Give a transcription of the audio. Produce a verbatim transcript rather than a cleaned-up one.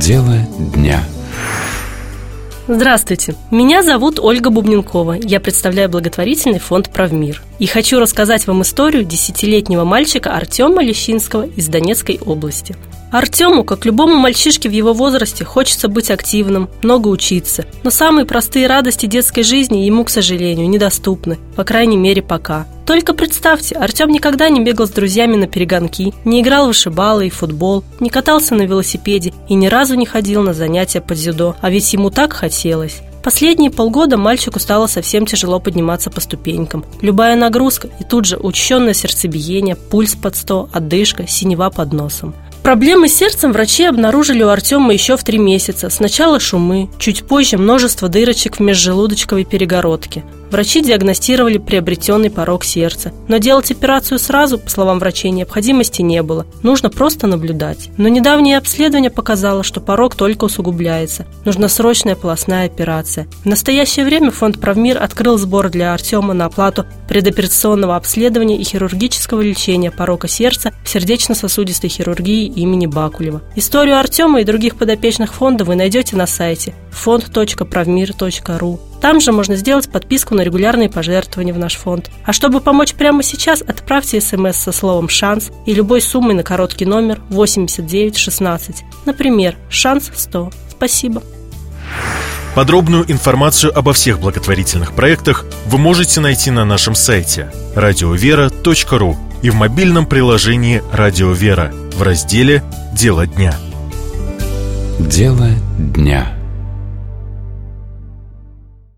Дело дня. Здравствуйте, меня зовут Ольга Бубненкова. Я представляю благотворительный фонд «Правмир». И хочу рассказать вам историю десятилетнего мальчика Артема Лещинского из Донецкой области. Артему, как любому мальчишке в его возрасте, хочется быть активным, много учиться. Но самые простые радости детской жизни ему, к сожалению, недоступны, по крайней мере, пока. Только представьте, Артем никогда не бегал с друзьями на перегонки, не играл в вышибалы и футбол, не катался на велосипеде и ни разу не ходил на занятия по дзюдо, а ведь ему так хотелось. Последние полгода мальчику стало совсем тяжело подниматься по ступенькам. Любая нагрузка и тут же учащенное сердцебиение, пульс под сто, одышка, синева под носом. Проблемы с сердцем врачи обнаружили у Артема еще в три месяца. Сначала шумы, чуть позже множество дырочек в межжелудочковой перегородке. Врачи диагностировали приобретенный порок сердца. Но делать операцию сразу, по словам врачей, необходимости не было. Нужно просто наблюдать. Но недавнее обследование показало, что порок только усугубляется. Нужна срочная полостная операция. В настоящее время фонд «Правмир» открыл сбор для Артема на оплату предоперационного обследования и хирургического лечения порока сердца в сердечно-сосудистой хирургии имени Бакулева. Историю Артема и других подопечных фонда вы найдете на сайте фонд точка правмир точка ру. Там же можно сделать подписку на регулярные пожертвования в наш фонд. А чтобы помочь прямо сейчас, отправьте смс со словом «шанс» и любой суммой на короткий номер восемьдесят девять шестнадцать. Например, «Шанс сто». Спасибо. Подробную информацию обо всех благотворительных проектах вы можете найти на нашем сайте радиовера точка ру и в мобильном приложении «Радио Вера» в разделе «Дело дня». Дело дня.